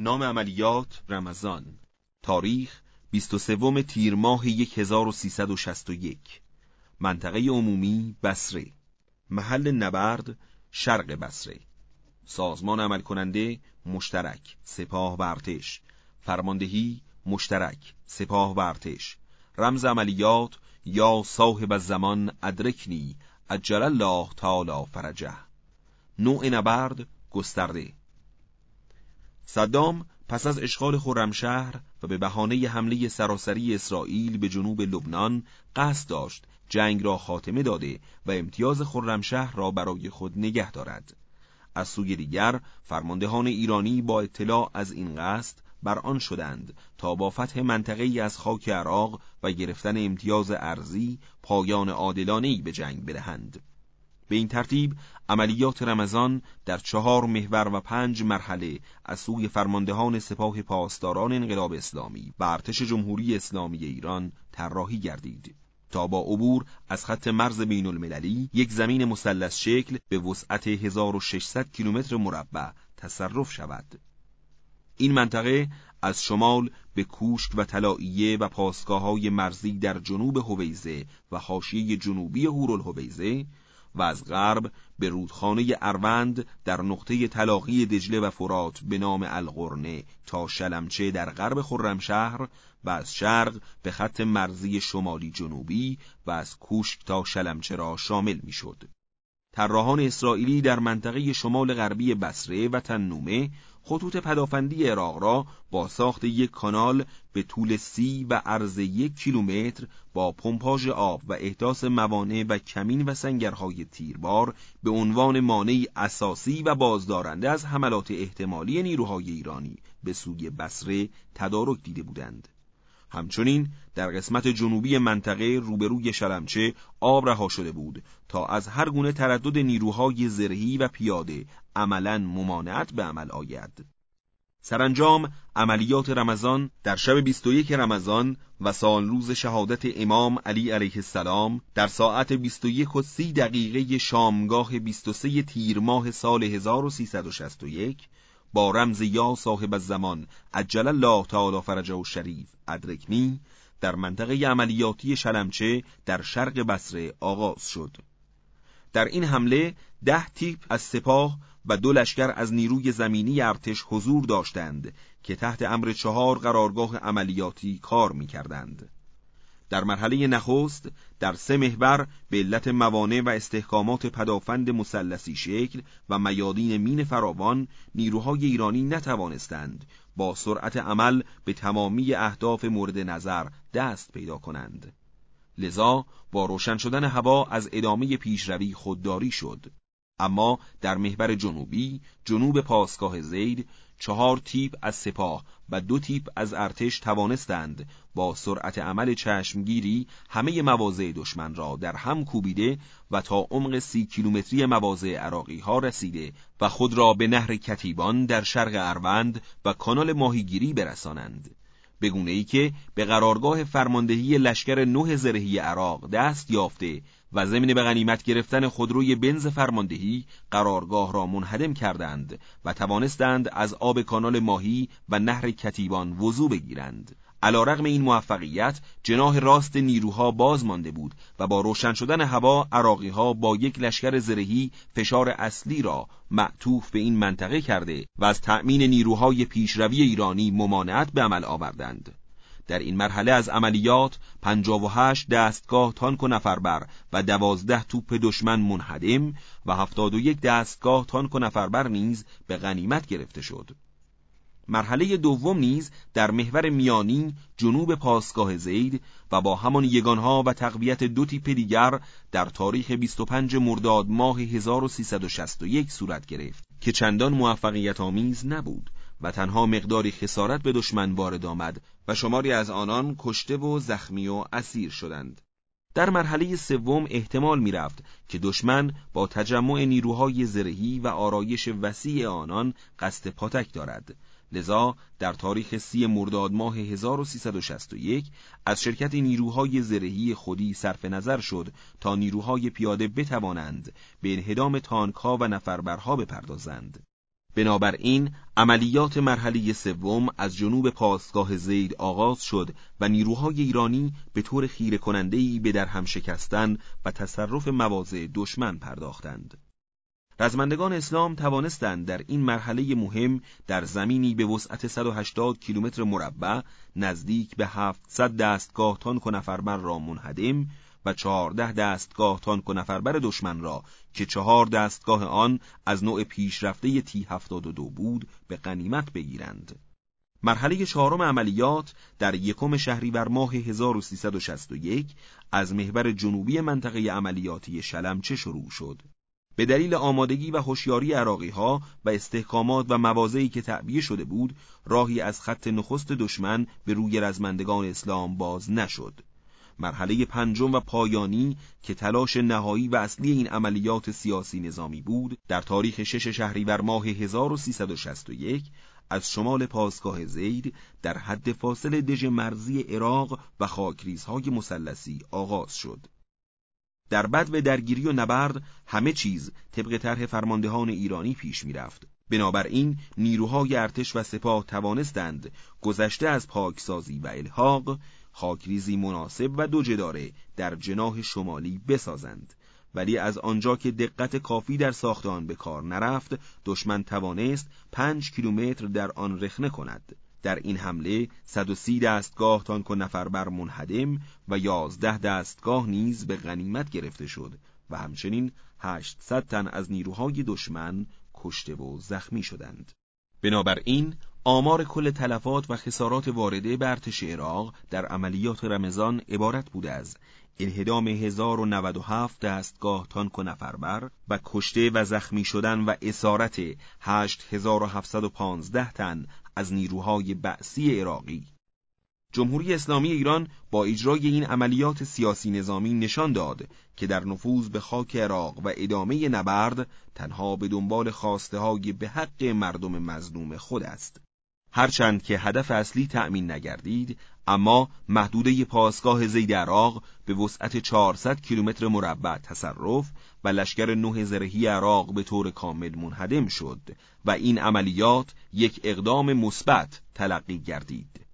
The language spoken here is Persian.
نام عملیات رمضان. تاریخ 23 تیر ماه 1361. منطقه عمومی بصره. محل نبرد شرق بصره. سازمان عمل کننده مشترک سپاه و ارتش. فرماندهی مشترک سپاه و ارتش. رمز عملیات یا صاحب الزمان ادرکنی عجل الله تعالی فرجه. نوع نبرد گسترده. صدام پس از اشغال خرمشهر و به بهانه حمله سراسری اسرائیل به جنوب لبنان قصد داشت جنگ را خاتمه داده و امتیاز خرمشهر را برای خود نگه دارد. از سوی دیگر فرماندهان ایرانی با اطلاع از این قصد بر آن شدند تا با فتح منطقه‌ای از خاک عراق و گرفتن امتیاز ارضی پایان عادلانه‌ای به جنگ بدهند. به این ترتیب عملیات رمضان در 4 محور و 5 مرحله از سوی فرماندهان سپاه پاسداران انقلاب اسلامی و ارتش جمهوری اسلامی ایران طراحی گردید تا با عبور از خط مرز بین المللی یک زمین مثلث شکل به وسعت 1600 کیلومتر مربع تصرف شود. این منطقه از شمال به کوشک و طلائیه و پاسگاه‌های مرزی در جنوب هویزه و حاشیه جنوبی هورالهویزه و از غرب به رودخانه اروند در نقطه تلاقی دجله و فرات به نام القرنه تا شلمچه در غرب خرمشهر و از شرق به خط مرزی شمالی جنوبی و از کوشک تا شلمچه را شامل می‌شد. طراحان اسرائیلی در منطقه شمال غربی بصره و تنومه خطوط پدافندی عراق را با ساخت یک کانال به طول 30 و عرض 1 کیلومتر با پمپاژ آب و احداث موانع و کمین و سنگرهای تیربار به عنوان مانعی اساسی و بازدارنده از حملات احتمالی نیروهای ایرانی به سوی بصره تدارک دیده بودند. همچنین در قسمت جنوبی منطقه روبروی شلمچه آب رها شده بود تا از هر گونه تردد نیروهای زرهی و پیاده عملاً ممانعت به عمل آید. سرانجام عملیات رمضان در شب 21 رمضان و سال روز شهادت امام علی علیه السلام در ساعت 21:30 شامگاه 23 تیر ماه سال 1361 با رمز یا صاحب الزمان عجل الله تعالی فرجه الشریف ادرکنی در منطقه عملیاتی شلمچه در شرق بصره آغاز شد. در این حمله 10 تیپ از سپاه و 2 لشکر از نیروی زمینی ارتش حضور داشتند که تحت امر 4 قرارگاه عملیاتی کار می‌کردند. در مرحله نخست در 3 محور به علت موانع و استحکامات پدافند مثلثی شکل و میادین مین فراوان نیروهای ایرانی نتوانستند با سرعت عمل به تمامی اهداف مورد نظر دست پیدا کنند. لذا با روشن شدن هوا از ادامه پیشروی خودداری شد. اما در محور جنوبی جنوب پاسگاه زید 4 تیپ از سپاه و 2 تیپ از ارتش توانستند با سرعت عمل چشمگیری همه مواضع دشمن را در هم کوبیده و تا عمق 30 کیلومتری مواضع عراقی ها رسیده و خود را به نهر کتیبان در شرق اروند و کانال ماهیگیری برسانند، به گونه‌ای که به قرارگاه فرماندهی لشکر 9 زرهی عراق دست یافته و ضمن به غنیمت گرفتن خودروی بنز فرماندهی قرارگاه را منهدم کردند و توانستند از آب کانال ماهی و نهر کتیبان وضو بگیرند. علیرغم این موفقیت جناح راست نیروها باز مانده بود و با روشن شدن هوا عراقی‌ها با یک لشکر زرهی فشار اصلی را معطوف به این منطقه کرده و از تأمین نیروهای پیشروی ایرانی ممانعت به عمل آوردند. در این مرحله از عملیات 58 دستگاه تانک و نفربر و 12 توپ دشمن منهدم و 71 دستگاه تانک و نفربر نیز به غنیمت گرفته شد. مرحله دوم نیز در محور میانی جنوب پاسگاه زید و با همان یگانها و تقویت 2 تیپ دیگر در تاریخ 25 مرداد ماه 1361 صورت گرفت که چندان موفقیت آمیز نبود و تنها مقداری خسارت به دشمن وارد آمد و شماری از آنان کشته و زخمی و اسیر شدند. در مرحله سوم احتمال می‌رفت که دشمن با تجمع نیروهای زرهی و آرایش وسیع آنان قصد پاتک دارد. لذا در تاریخ 30 مرداد ماه 1361 از شرکت نیروهای زرهی خودی صرف نظر شد تا نیروهای پیاده بتوانند به انهدام تانک‌ها و نفربرها بپردازند. بنابراین عملیات مرحله سوم از جنوب پاسگاه زید آغاز شد و نیروهای ایرانی به طور خیره کننده‌ای به درهم شکستن و تصرف مواضع دشمن پرداختند. رزمندگان اسلام توانستند در این مرحله مهم در زمینی به وسعت 180 کیلومتر مربع نزدیک به 700 دستگاه تانک و نفربر را منهدم و 14 دستگاه تانک و نفربر دشمن را که 4 دستگاه آن از نوع پیشرفته T-72 بود به غنیمت بگیرند. مرحله چهارم عملیات در 1 شهریور ماه 1361 از محور جنوبی منطقه عملیاتی شلمچه شروع شد. به دلیل آمادگی و هوشیاری عراقی‌ها و استحکامات و مواضعی که تعبیه شده بود، راهی از خط نخست دشمن به روی رزمندگان اسلام باز نشد. مرحله پنجم و پایانی که تلاش نهایی و اصلی این عملیات سیاسی نظامی بود، در تاریخ 6 شهریور ماه 1361 از شمال پاسگاه زید در حد فاصل دژ مرزی عراق و خاکریزهای مثلثی آغاز شد. در بدو درگیری و نبرد همه چیز طبق طرح فرماندهان ایرانی پیش می‌رفت. بنابراین نیروهای ارتش و سپاه توانستند گذشته از پاکسازی و الحاق، خاکریزی مناسب و دو جداره در جناح شمالی بسازند. ولی از آنجا که دقت کافی در ساخت آن به کار نرفت، دشمن توانست 5 کیلومتر در آن رخنه کند. در این حمله 130 دستگاه تانک و نفربر منهدم و 11 دستگاه نیز به غنیمت گرفته شد و همچنین 800 تن از نیروهای دشمن کشته و زخمی شدند. بنابراین آمار کل تلفات و خسارات وارده به ارتش عراق در عملیات رمضان عبارت بوده از انهدام 1097 دستگاه تانک و نفربر و کشته و زخمی شدن و اسارت 8715 تن از نیروهای بعثی عراقی. جمهوری اسلامی ایران با اجرای این عملیات سیاسی نظامی نشان داد که در نفوذ به خاک عراق و ادامه نبرد تنها به دنبال خواسته‌های به حق مردم مظلوم خود است. هرچند که هدف اصلی تأمین نگردید، اما محدوده پاسگاه زید عراق به وسعت 400 کیلومتر مربع تصرف و لشکر 9 زرهی عراق به طور کامل منهدم شد و این عملیات یک اقدام مثبت تلقی گردید.